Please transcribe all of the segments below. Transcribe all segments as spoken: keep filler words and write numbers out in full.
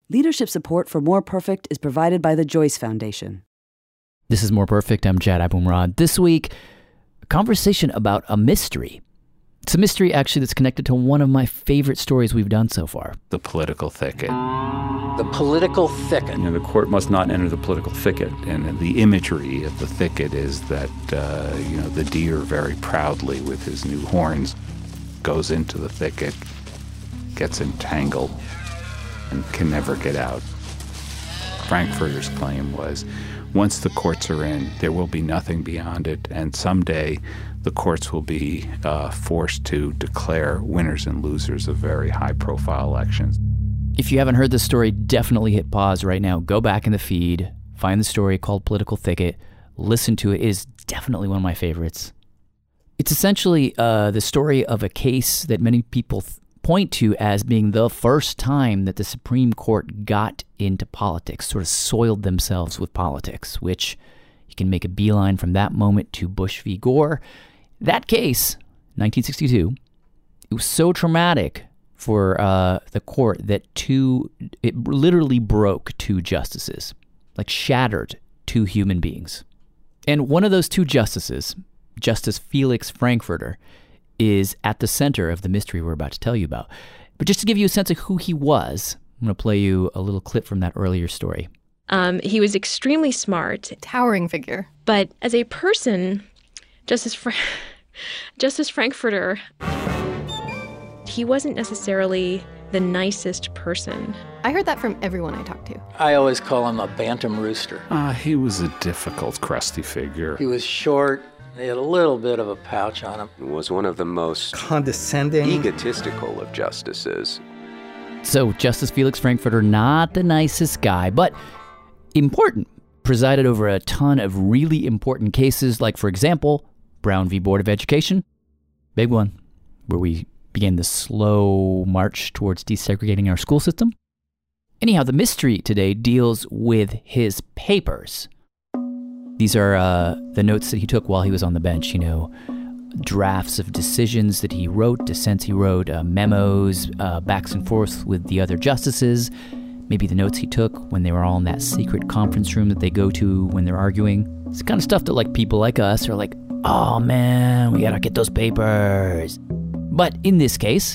Leadership support for More Perfect is provided by the Joyce Foundation. This is More Perfect. I'm Jad Abumrad. This week, a conversation about a mystery. It's a mystery, actually, that's connected to one of my favorite stories we've done so far. The political thicket. The political thicket. You know, the court must not enter the political thicket. And the imagery of the thicket is that, uh, you know, the deer very proudly with his new horns goes into the thicket, gets entangled, and can never get out. Frankfurter's claim was, once the courts are in, there will be nothing beyond it, and someday the courts will be uh, forced to declare winners and losers of very high-profile elections. If you haven't heard this story, definitely hit pause right now. Go back in the feed, find the story called Political Thicket, listen to it. It is definitely one of my favorites. It's essentially uh, the story of a case that many people th- point to as being the first time that the Supreme Court got into politics, sort of soiled themselves with politics, which you can make a beeline from that moment to Bush v. Gore. That case, nineteen sixty-two, it was so traumatic for uh, the court that two, it literally broke two justices, like shattered two human beings. And one of those two justices, Justice Felix Frankfurter, is at the center of the mystery we're about to tell you about. But just to give you a sense of who he was, I'm going to play you a little clip from that earlier story. Um, he was extremely smart. Towering figure. But as a person, Justice, Fra- Justice Frankfurter, he wasn't necessarily the nicest person. I heard that from everyone I talked to. I always call him a bantam rooster. Uh, he was a difficult, crusty figure. He was short. He had a little bit of a pouch on him. He was one of the most condescending, egotistical of justices. So, Justice Felix Frankfurter, not the nicest guy, but important. Presided over a ton of really important cases, like, for example, Brown v. Board of Education. Big one, where we began the slow march towards desegregating our school system. Anyhow, the mystery today deals with his papers. These are uh, the notes that he took while he was on the bench, you know, drafts of decisions that he wrote, dissents he wrote, uh, memos, uh, backs and forths with the other justices, maybe the notes he took when they were all in that secret conference room that they go to when they're arguing. It's the kind of stuff that like people like us are like, oh man, we gotta get those papers. But in this case,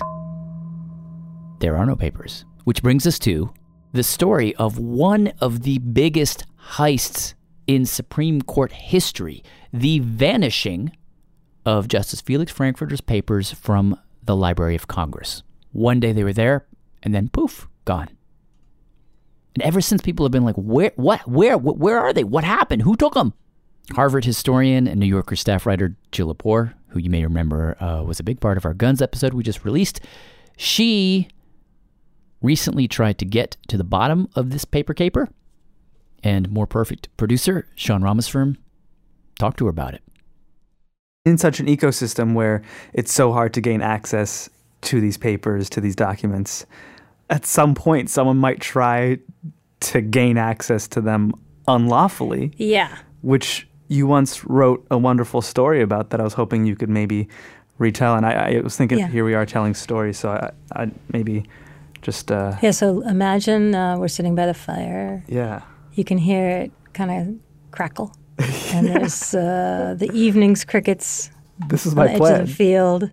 there are no papers, which brings us to the story of one of the biggest heists in Supreme Court history, the vanishing of Justice Felix Frankfurter's papers from the Library of Congress. One day they were there, and then poof, gone. And ever since, people have been like, where, what, where, wh- where are they? What happened? Who took them? Harvard historian and New Yorker staff writer Jill Lepore, who you may remember uh, was a big part of our Guns episode we just released, she recently tried to get to the bottom of this paper caper. And More Perfect producer Sean Rameswaram talked to her about it. In such an ecosystem where it's so hard to gain access to these papers, to these documents, at some point someone might try to gain access to them unlawfully. Yeah. Which you once wrote a wonderful story about that I was hoping you could maybe retell. And I, I was thinking, yeah. Here we are telling stories, so I, I maybe just... Uh, yeah, so imagine uh, we're sitting by the fire. Yeah. You can hear it kind of crackle. And there's uh, the evening's crickets this is on my the edge plan. of the field.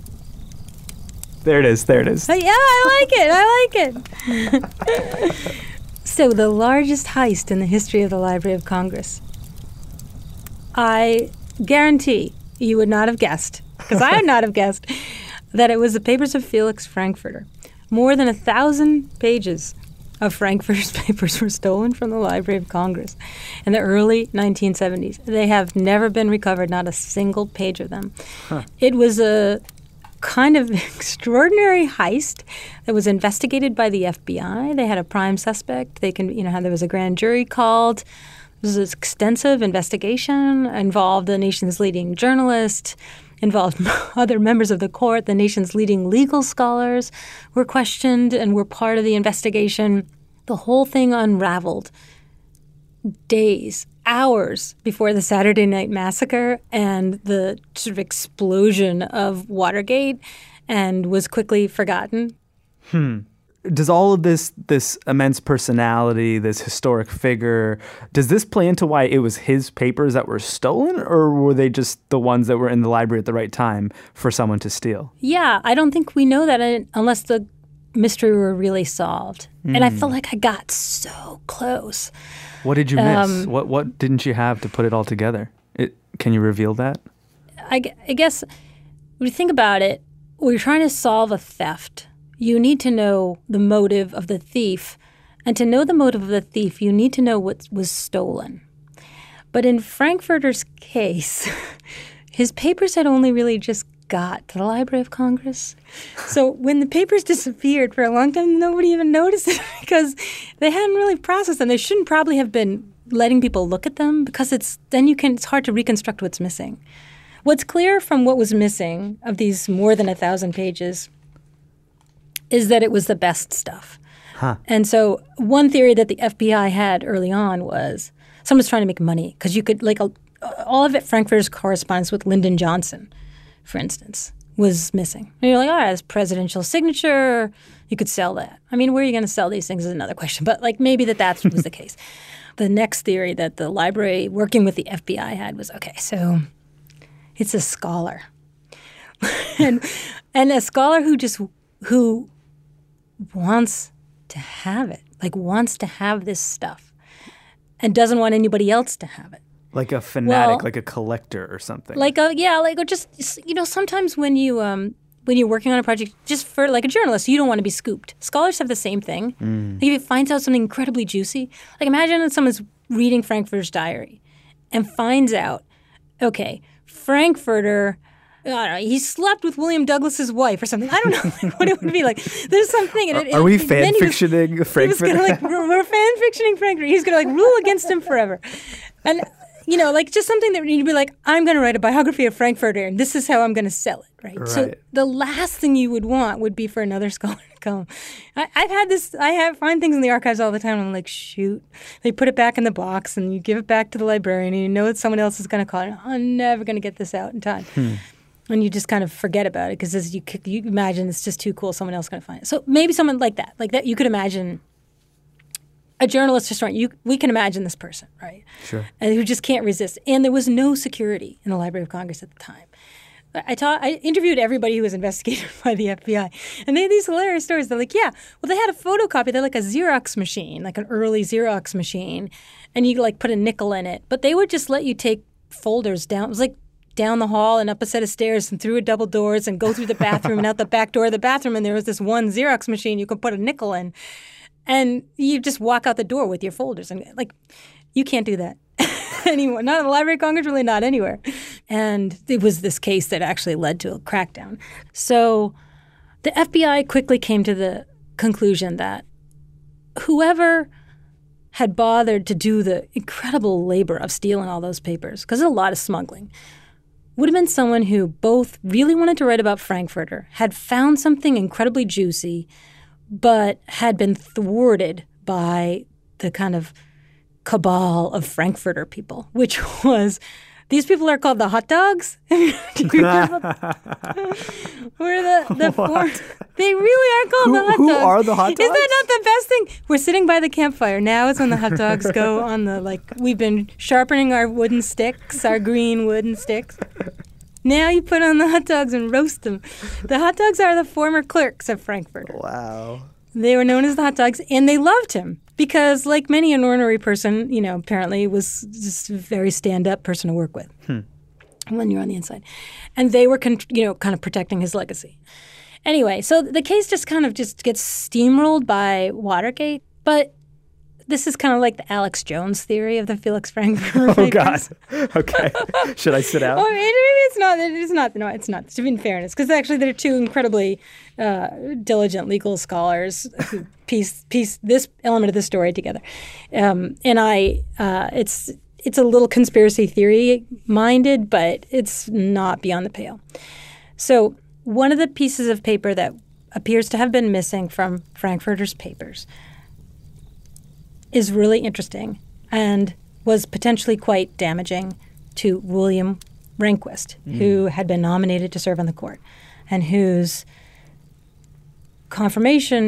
There it is, there it is. Oh, yeah, I like it, I like it. So the largest heist in the history of the Library of Congress. I guarantee you would not have guessed, because I would not have guessed, that it was the papers of Felix Frankfurter. More than a thousand pages of Frankfurter's papers were stolen from the Library of Congress in the early nineteen seventies. They have never been recovered, not a single page of them. Huh. It was a kind of extraordinary heist that was investigated by the F B I. They had a prime suspect. They can, you know, how there was a grand jury called. It was an extensive investigation, involved the nation's leading journalist, involved other members of the court. The nation's leading legal scholars were questioned and were part of the investigation. The whole thing unraveled days, hours before the Saturday Night Massacre and the sort of explosion of Watergate, and was quickly forgotten. Hmm. does all of this this immense personality, this historic figure, does this play into why it was his papers that were stolen, or were they just the ones that were in the library at the right time for someone to steal? Yeah, I don't think we know that unless the mystery were really solved. Mm. And I felt like I got so close. What did you miss? Um, what what didn't you have to put it all together? It, can you reveal that? I, I guess when you think about it, when you're trying to solve a theft, you need to know the motive of the thief. And to know the motive of the thief, you need to know what was stolen. But in Frankfurter's case, his papers had only really just got to the Library of Congress. So when the papers disappeared for a long time, nobody even noticed it because they hadn't really processed them. They shouldn't probably have been letting people look at them because it's then you can it's hard to reconstruct what's missing. What's clear from what was missing of these more than a thousand pages is that it was the best stuff. Huh. And so one theory that the F B I had early on was someone's trying to make money because you could, like, all of it, Frankfurter's correspondence with Lyndon Johnson, for instance, was missing. And you're like, all right, it's presidential signature. You could sell that. I mean, where are you going to sell these things is another question. But, like, maybe that that was the case. The next theory that the library working with the F B I had was, okay, so it's a scholar. and and a scholar who just who wants to have it, like wants to have this stuff and doesn't want anybody else to have it. Like a fanatic, Well, like a collector or something. Like a yeah, like or just you know, sometimes when you um when you're working on a project, just for like a journalist, you don't want to be scooped. Scholars have the same thing. Mm. Like if it finds out something incredibly juicy, like imagine that someone's reading Frankfurter's diary and finds out, okay, Frankfurter, I don't know, he slept with William Douglas's wife or something. I don't know like, what it would be like. There's something. And it, Are, are we it, fan then he was- fictioning Frankfurter? He was gonna like we're, we're fan fictioning Frankfurter. He's gonna like rule against him forever, and. You know, like just something that you'd be like, I'm going to write a biography of Frankfurter, and this is how I'm going to sell it, right? Right. So the last thing you would want would be for another scholar to come. I, I've had this, I have find things in the archives all the time, and I'm like, shoot. They put it back in the box, and you give it back to the librarian, and you know that someone else is going to call it. I'm never going to get this out in time. Hmm. And you just kind of forget about it because you, you imagine it's just too cool, someone else is going to find it. So maybe someone like that, like that, you could imagine a journalist just right. You, we can imagine this person, right? Sure. And who just can't resist. And there was no security in the Library of Congress at the time. I taught, I interviewed everybody who was investigated by the F B I, and they had these hilarious stories. They're like, yeah, well, they had a photocopy. They're like a Xerox machine, like an early Xerox machine, and you like put a nickel in it. But they would just let you take folders down. It was like down the hall and up a set of stairs and through a double doors and go through the bathroom and out the back door of the bathroom. And there was this one Xerox machine you could put a nickel in. And you just walk out the door with your folders. And, like, you can't do that anymore. Not in the Library of Congress, really not anywhere. And it was this case that actually led to a crackdown. So the F B I quickly came to the conclusion that whoever had bothered to do the incredible labor of stealing all those papers, because there's a lot of smuggling, would have been someone who both really wanted to write about Frankfurter, had found something incredibly juicy, but had been thwarted by the kind of cabal of Frankfurter people, which was, these people are called the hot dogs. Do you remember? We're the, the form, they really are called Who- the hot who dogs. are the hot Is that dogs? not the best thing? We're sitting by the campfire. Now is when the hot dogs go on the, like, we've been sharpening our wooden sticks, our green wooden sticks. Now you put on the hot dogs and roast them. The hot dogs are the former clerks of Frankfurter. Wow. They were known as the hot dogs, and they loved him because, like many an ornery person, you know, apparently was just a very stand-up person to work with Hmm. when you're on the inside. And they were, con- you know, kind of protecting his legacy. Anyway, so the case just kind of just gets steamrolled by Watergate, but this is kind of like the Alex Jones theory of the Felix Frankfurter Oh, God. papers. Okay. Should I sit out? Oh, maybe it's not. It's not. No, it's not. To be in fairness, because actually they're two incredibly uh, diligent legal scholars who piece piece this element of the story together. Um, and I, uh, it's it's a little conspiracy theory minded, but it's not beyond the pale. So one of the pieces of paper that appears to have been missing from Frankfurter's papers is really interesting and was potentially quite damaging to William Rehnquist, mm. who had been nominated to serve on the court and whose confirmation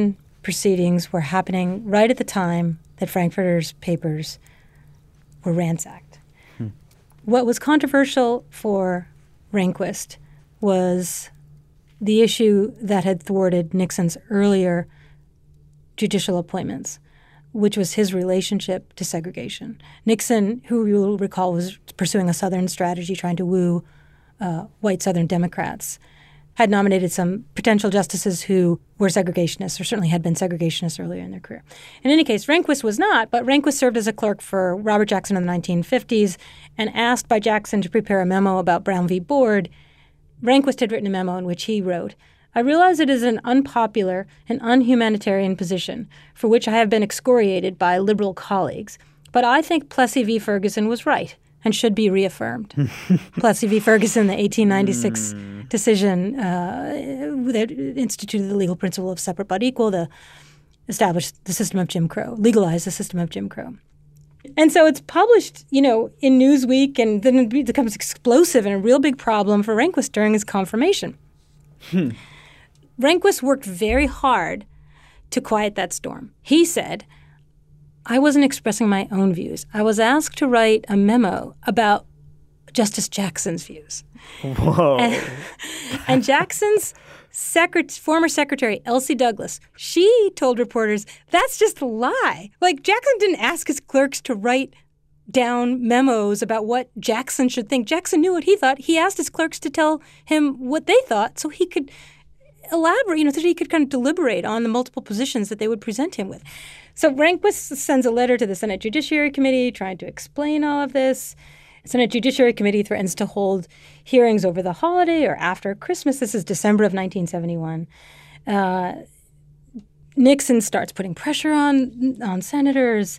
proceedings were happening right at the time that Frankfurter's papers were ransacked. Hmm. What was controversial for Rehnquist was the issue that had thwarted Nixon's earlier judicial appointments, which was his relationship to segregation. Nixon, who you'll recall was pursuing a Southern strategy trying to woo uh, white Southern Democrats, had nominated some potential justices who were segregationists or certainly had been segregationists earlier in their career. In any case, Rehnquist was not, but Rehnquist served as a clerk for Robert Jackson in the nineteen fifties, and asked by Jackson to prepare a memo about Brown v. Board, Rehnquist had written a memo in which he wrote, "I realize it is an unpopular and unhumanitarian position for which I have been excoriated by liberal colleagues, but I think Plessy v. Ferguson was right and should be reaffirmed." Plessy v. Ferguson, the eighteen ninety-six mm. decision uh, that instituted the legal principle of separate but equal, to establish the system of Jim Crow, legalize the system of Jim Crow. And so it's published, you know, in Newsweek, and then it becomes explosive and a real big problem for Rehnquist during his confirmation. Hmm. Rehnquist worked very hard to quiet that storm. He said, "I wasn't expressing my own views. I was asked to write a memo about Justice Jackson's views." Whoa. And, and Jackson's secret, former secretary, Elsie Douglas, she told reporters, that's just a lie. Like, Jackson didn't ask his clerks to write down memos about what Jackson should think. Jackson knew what he thought. He asked his clerks to tell him what they thought so he could elaborate, you know, so he could kind of deliberate on the multiple positions that they would present him with. So Rehnquist sends a letter to the Senate Judiciary Committee trying to explain all of this. The Senate Judiciary Committee threatens to hold hearings over the holiday or after Christmas. This is December of nineteen seventy-one. Uh, Nixon starts putting pressure on, on senators.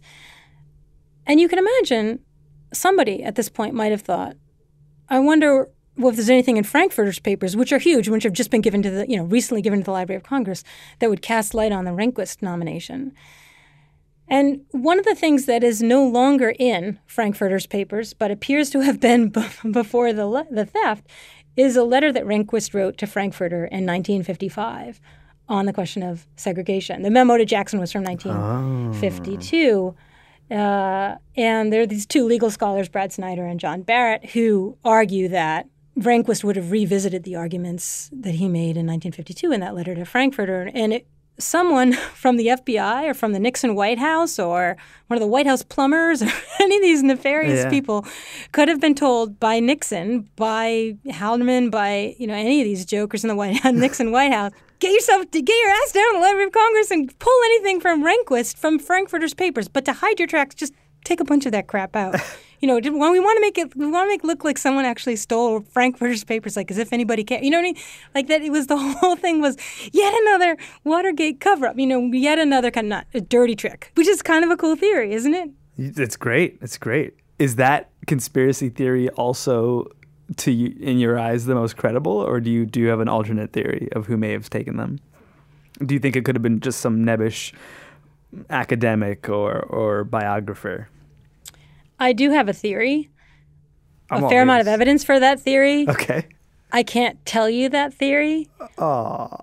And you can imagine somebody at this point might have thought, I wonder well, if there's anything in Frankfurter's papers, which are huge, which have just been given to the, you know, recently given to the Library of Congress, that would cast light on the Rehnquist nomination. And one of the things that is no longer in Frankfurter's papers, but appears to have been b- before the le- the theft, is a letter that Rehnquist wrote to Frankfurter in nineteen fifty-five on the question of segregation. The memo to Jackson was from nineteen fifty-two. Oh. Uh, and there are these two legal scholars, Brad Snyder and John Barrett, who argue that Rehnquist would have revisited the arguments that he made in nineteen fifty-two in that letter to Frankfurter. And it, someone from the F B I or from the Nixon White House or one of the White House plumbers or any of these nefarious yeah. people could have been told by Nixon, by Haldeman, by, you know, any of these jokers in the White House, Nixon White House, get yourself, get your ass down to the Library of Congress and pull anything from Rehnquist from Frankfurter's papers. But to hide your tracks, just take a bunch of that crap out. You know, when we want to make it, we want to make it look like someone actually stole Frankfurter's papers, like as if anybody cared. You know what I mean? Like that. It was the whole thing was yet another Watergate cover-up. You know, yet another kind of not a dirty trick, which is kind of a cool theory, isn't it? It's great. It's great. Is that conspiracy theory also, to you, in your eyes, the most credible, or do you do you have an alternate theory of who may have taken them? Do you think it could have been just some nebbish academic or or biographer? I do have a theory, I'm a fair amount of evidence for that theory. Okay. I can't tell you that theory. Oh.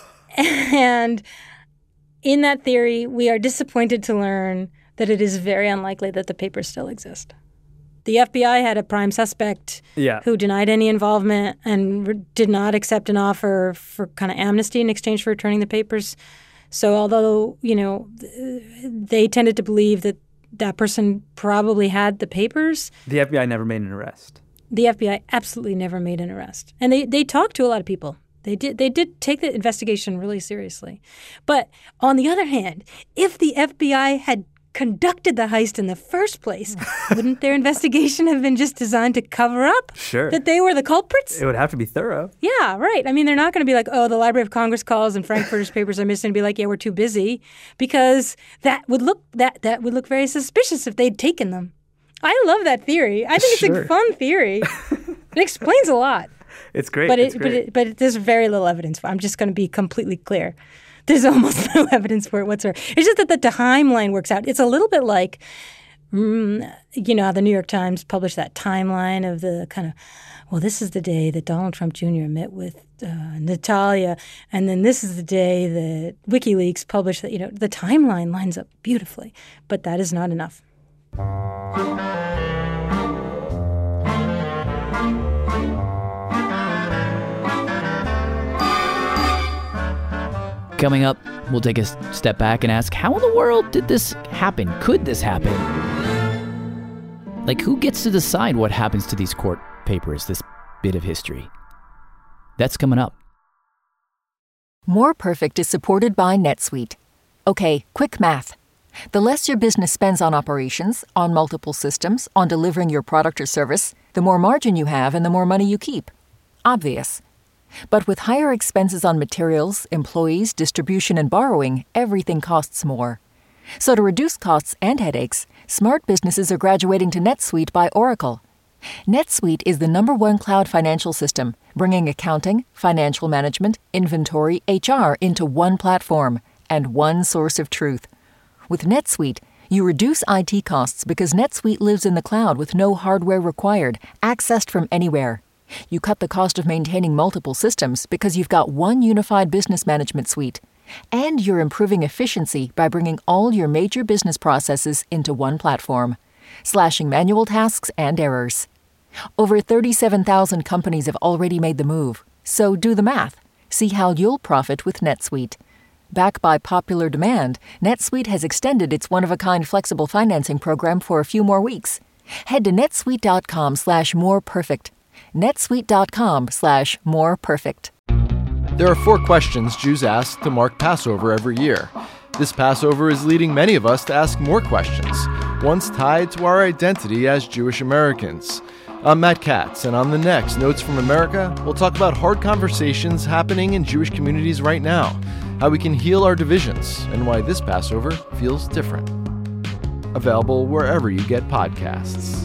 And in that theory, we are disappointed to learn that it is very unlikely that the papers still exist. The F B I had a prime suspect yeah. who denied any involvement and re- did not accept an offer for kind of amnesty in exchange for returning the papers. So although, you know, they tended to believe that that person probably had the papers. The F B I never made an arrest. The F B I absolutely never made an arrest. And they, they talked to a lot of people. They did they did take the investigation really seriously. But on the other hand, if the F B I had conducted the heist in the first place, wouldn't their investigation have been just designed to cover up sure. that they were the culprits? It would have to be thorough. Yeah, right. I mean, they're not going to be like, oh, the Library of Congress calls and Frankfurter's papers are missing, and be like, yeah, we're too busy, because that would look that that would look very suspicious if they'd taken them. I love that theory. I think sure. it's a fun theory. It explains a lot. It's great. But it's it, great. but it, but it, there's very little evidence for it. I'm just going to be completely clear. There's almost no evidence for it whatsoever. It's just that the timeline works out. It's a little bit like Mm, you know how the New York Times published that timeline of the kind of, well, this is the day that Donald Trump Junior met with uh, Natalia, and then this is the day that WikiLeaks published that, you know, the timeline lines up beautifully, but that is not enough. Coming up, we'll take a step back and ask, how in the world did this happen? Could this happen? Like, who gets to decide what happens to these court papers, this bit of history? That's coming up. More Perfect is supported by NetSuite. Okay, quick math. The less your business spends on operations, on multiple systems, on delivering your product or service, the more margin you have and the more money you keep. Obvious. But with higher expenses on materials, employees, distribution, and borrowing, everything costs more. So to reduce costs and headaches, smart businesses are graduating to NetSuite by Oracle. NetSuite is the number one cloud financial system, bringing accounting, financial management, inventory, H R into one platform and one source of truth. With NetSuite, you reduce I T costs because NetSuite lives in the cloud with no hardware required, accessed from anywhere. You cut the cost of maintaining multiple systems because you've got one unified business management suite. And you're improving efficiency by bringing all your major business processes into one platform, slashing manual tasks and errors. Over thirty-seven thousand companies have already made the move, so do the math. See how you'll profit with NetSuite. Backed by popular demand, NetSuite has extended its one-of-a-kind flexible financing program for a few more weeks. Head to netsuite.com slash more perfect. netsuite.com slash more perfect. There are four questions Jews ask to mark Passover every year. This Passover is leading many of us to ask more questions, ones tied to our identity as Jewish Americans. I'm Matt Katz, and on the next Notes from America, we'll talk about hard conversations happening in Jewish communities right now, how we can heal our divisions, and why this Passover feels different. Available wherever you get podcasts.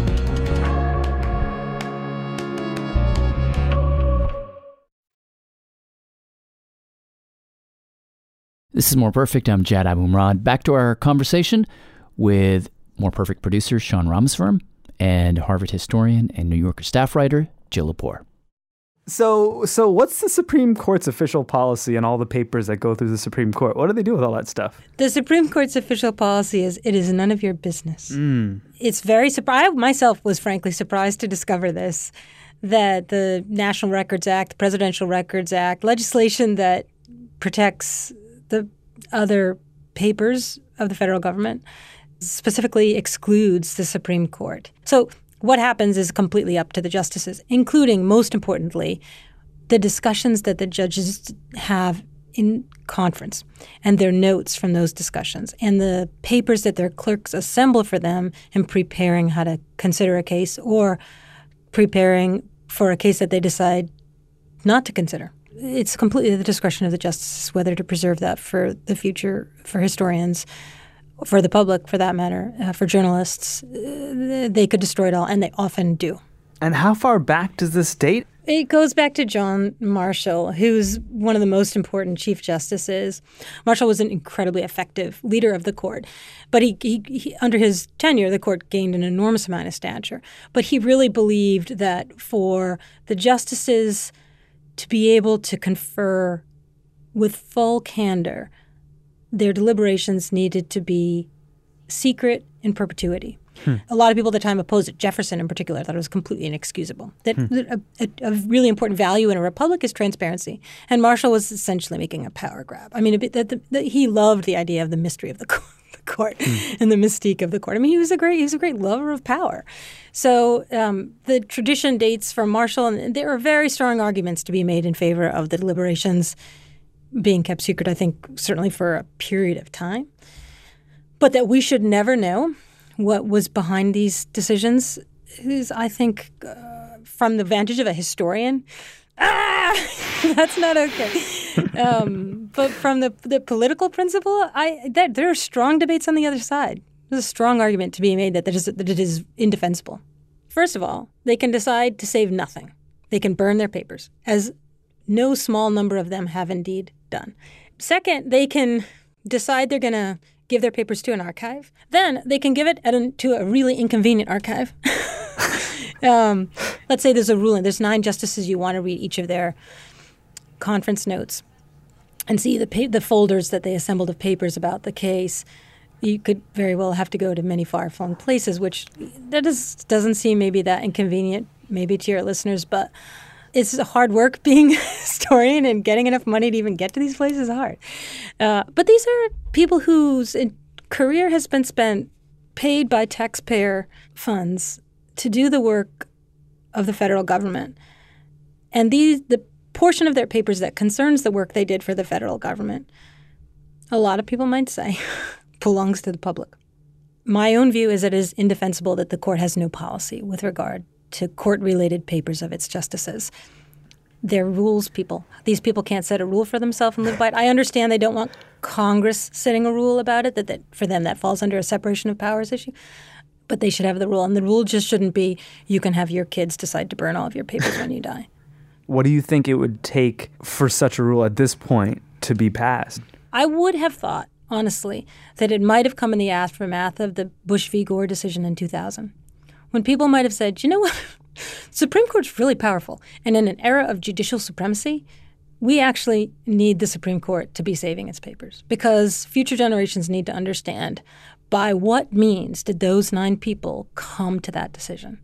This is More Perfect. I'm Jad Abumrad. Back to our conversation with More Perfect producer Sean Rameswaram and Harvard historian and New Yorker staff writer Jill Lepore. So, so what's the Supreme Court's official policy and all the papers that go through the Supreme Court? What do they do with all that stuff? The Supreme Court's official policy is it is none of your business. Mm. It's very surprising. I myself was frankly surprised to discover this, that the National Records Act, the Presidential Records Act, legislation that protects the other papers of the federal government specifically excludes the Supreme Court. So what happens is completely up to the justices, including, most importantly, the discussions that the judges have in conference and their notes from those discussions and the papers that their clerks assemble for them in preparing how to consider a case or preparing for a case that they decide not to consider. It's completely the discretion of the justices whether to preserve that for the future, for historians, for the public, for that matter, uh, for journalists. Uh, they could destroy it all, and they often do. And how far back does this date? It goes back to John Marshall, who's one of the most important Chief Justices. Marshall was an incredibly effective leader of the court. But he, he, he, under his tenure, the court gained an enormous amount of stature. But he really believed that for the justices to be able to confer with full candor, their deliberations needed to be secret in perpetuity. Hmm. A lot of people at the time opposed it. Jefferson, in particular, thought it was completely inexcusable. That, hmm. that a, a, a really important value in a republic is transparency. And Marshall was essentially making a power grab. I mean, a bit, that the, the, he loved the idea of the mystery of the court. court mm. and the mystique of the court. I mean, he was a great he was a great lover of power. So um, the tradition dates from Marshall, and there are very strong arguments to be made in favor of the deliberations being kept secret, I think, certainly for a period of time. But that we should never know what was behind these decisions is, I think, uh, from the vantage of a historian, ah, that's not okay. um, but from the the political principle, I that there are strong debates on the other side. There's a strong argument to be made that, that, is, that it is indefensible. First of all, they can decide to save nothing. They can burn their papers, as no small number of them have indeed done. Second, they can decide they're going to give their papers to an archive. Then they can give it at a, to a really inconvenient archive. um, let's say there's a ruling. There's nine justices. You want to read each of their conference notes and see the pa- the folders that they assembled of papers about the case. You could very well have to go to many far-flung places, which that is, doesn't seem maybe that inconvenient, maybe to your listeners, but it's hard work being a historian, and getting enough money to even get to these places is hard. Uh, but these are people whose in- career has been spent paid by taxpayer funds to do the work of the federal government. And these the portion of their papers that concerns the work they did for the federal government, a lot of people might say, belongs to the public. My own view is that it is indefensible that the court has no policy with regard to court-related papers of its justices. They're rules people. These people can't set a rule for themselves and live by it. I understand they don't want Congress setting a rule about it, that, that for them that falls under a separation of powers issue. But they should have the rule. And the rule just shouldn't be you can have your kids decide to burn all of your papers when you die. What do you think it would take for such a rule at this point to be passed? I would have thought, honestly, that it might have come in the aftermath of the Bush v. Gore decision in two thousand, when people might have said, you know what, Supreme Court's really powerful. And in an era of judicial supremacy, we actually need the Supreme Court to be saving its papers, because future generations need to understand by what means did those nine people come to that decision.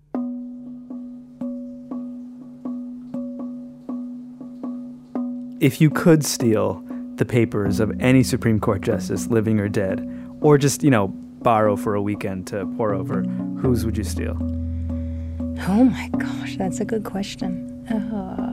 If you could steal the papers of any Supreme Court justice, living or dead, or just, you know, borrow for a weekend to pore over, whose would you steal? Oh my gosh, that's a good question. Uh,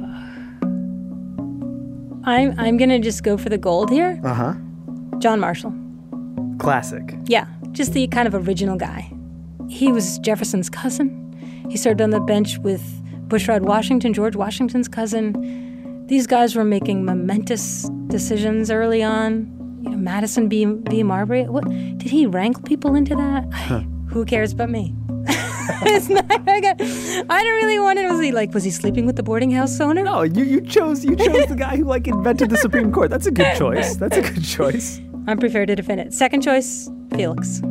I'm I'm gonna just go for the gold here. Uh-huh. John Marshall. Classic. Yeah, just the kind of original guy. He was Jefferson's cousin. He served on the bench with Bushrod Washington, George Washington's cousin. These guys were making momentous decisions early on. You know, Madison v. v. Marbury. What did he wrangle people into that? Huh. I, who cares but me? It's not, I, got, I don't really want to. Was he like? Was he sleeping with the boarding house owner? No, you, you chose you chose the guy who like invented the Supreme Court. That's a good choice. That's a good choice. I'm prepared to defend it. Second choice, Felix.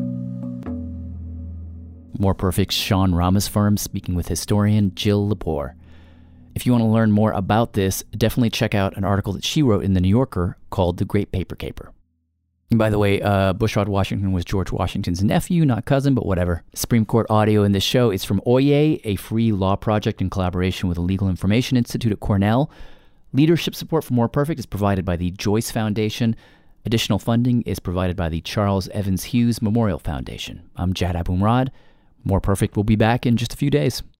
More Perfect's Sean Rameswaram speaking with historian Jill Lepore. If you want to learn more about this, definitely check out an article that she wrote in The New Yorker called The Great Paper Caper. And by the way, uh, Bushrod Washington was George Washington's nephew, not cousin, but whatever. Supreme Court audio in this show is from Oyez, a free law project in collaboration with the Legal Information Institute at Cornell. Leadership support for More Perfect is provided by the Joyce Foundation. Additional funding is provided by the Charles Evans Hughes Memorial Foundation. I'm Jad Abumrad. More Perfect will be back in just a few days.